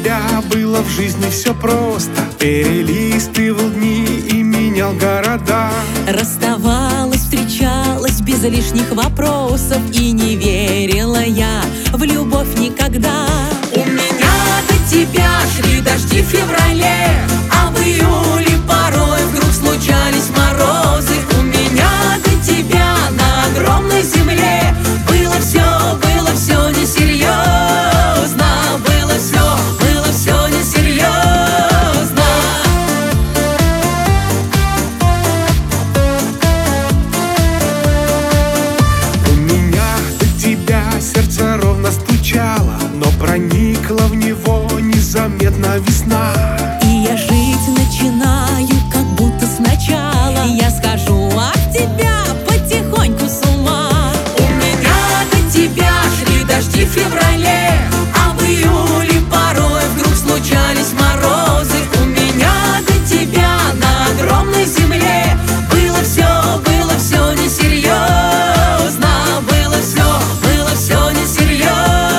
тебя было в жизни все просто. Перелистывал дни и менял города. Расставалась, встречалась без лишних вопросов. И не верила я в любовь никогда. У меня до тебя шли дожди в феврале, а в июле порой вдруг случались морозы. У меня до тебя на огромной земле было все несерьезно. Было все несерьезно. У меня до тебя сердце ровно стучало, но проникла в него незаметно весна. И я жить начинаю, как будто сначала. Я схожу от тебя потихоньку с ума. У меня до тебя шли дожди в феврале, а в июле порой вдруг случались морозы. У меня до тебя на огромной земле было все несерьезно. Было все несерьезно.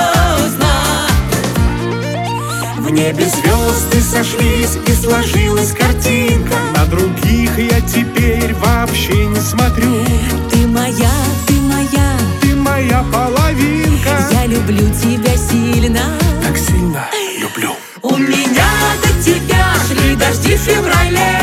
В небе звезды сошлись и сложилась картинка. На других я теперь вообще не смотрю. Ты моя, ты моя, Ты моя половинка. я люблю тебя сильно. Так сильно люблю. У меня до тебя шли дожди в феврале,